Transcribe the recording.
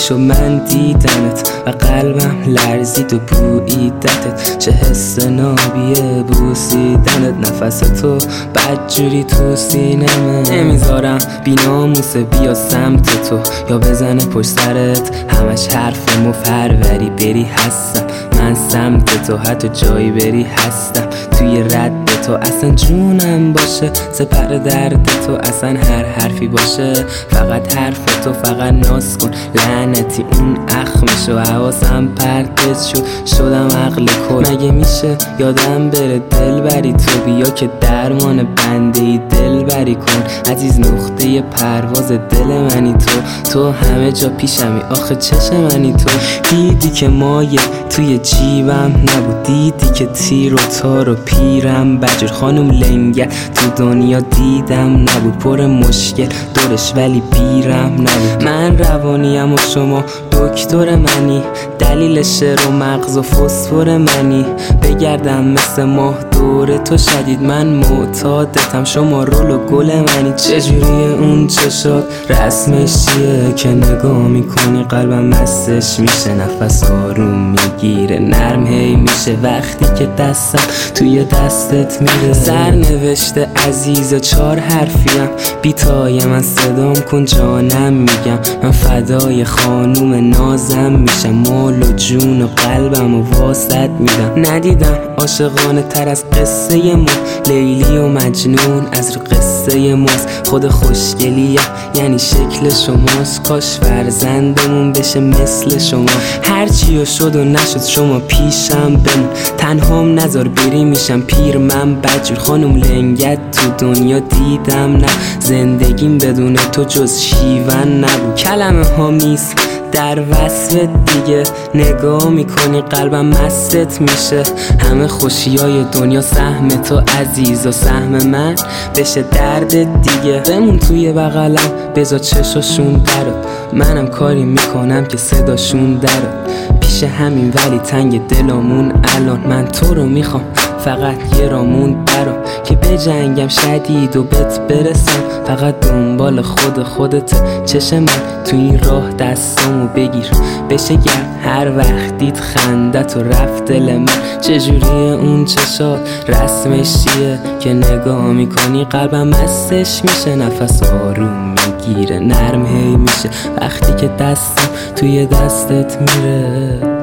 شد من دیدمت و قلبم لرزید و بوییدتت. چه حس نابیه بوسیدنت، نفس تو بدجوری تو سینمه. نمیذارم بیناموسه بیا سمت تو یا بزنه پشت سرت، همش حرف مفروری بری هستم من سمت تو، حتی جایی بری هستم توی رد تو. اصلا جونم باشه سپر درد تو، اصلا هر حرفی باشه فقط حرف تو. فقط ناز کن لعنتی اون اخمشو، حواسم پرتت شدم عقل کل. مگه میشه یادم بره دل بری تو، بیا که درمان بنده ای دل بری کن. عزیز نقطه پرواز دل منی تو همه جا پیشمی آخه چشم منی تو. دیدی که مایه توی جیبم نبود، دیدی که تیر و تار و پیرم بجور. خانم لنگر تو دنیا دیدم نبود، پر مشکل دورش ولی بیرم نبود. من روانیم و شما دکتر منی، دلیل شعر و مغز و فسفر منی. بگردم مثل ماه دور تو شدید، من معتادتم شما رول و گل منی. چجوری اون چشات رسمش چیه که نگاه میکنی قلبم مستش میشه، نفس آروم میگیره نرم هی میشه وقتی که دستم توی دستت میره. سرنوشته عزیز 4 حرفیم، بیتای من صدام کن جانم میگم. من فدای خانوم نازم میشم، مال و جون و قلبم و واسط میدم. ندیدم عاشقانه تر از قصه ما، لیلی و مجنون از رو قصه ماست. خود خوشگلیه یعنی شکل شماست، کاش فرزندمون بشه مثل شما. هرچی شد و نشد شما پیشم بمون، تنهام نذار بری میشم پیر من بجور. خانم لنگت تو دنیا دیدم نه، زندگیم بدون تو جز شیون نبود. کلمه ها نیست در وصف دیگه، نگاه میکنی قلبم مستت میشه. همه خوشیای دنیا سهم تو عزیز و سهم من بشه درد دیگه. بمون توی بغلم بذار چشاشون درات، منم کاری میکنم که صداشون درات. پیش همین ولی تنگ دلامون الان، من تو رو میخوام فقط یه رامون برام که بجنگم شدید و بهت برسم. فقط دنبال خودت چشم من تو این راه دستامو بگیر بشه گرم هر وقت دید خندت و رفت دل من. چجوری اون چشات رسمش چیه که نگاه میکنی قلبم مستش میشه، نفس آروم میگیره نرم هی میشه وقتی که دستم توی دستت میره.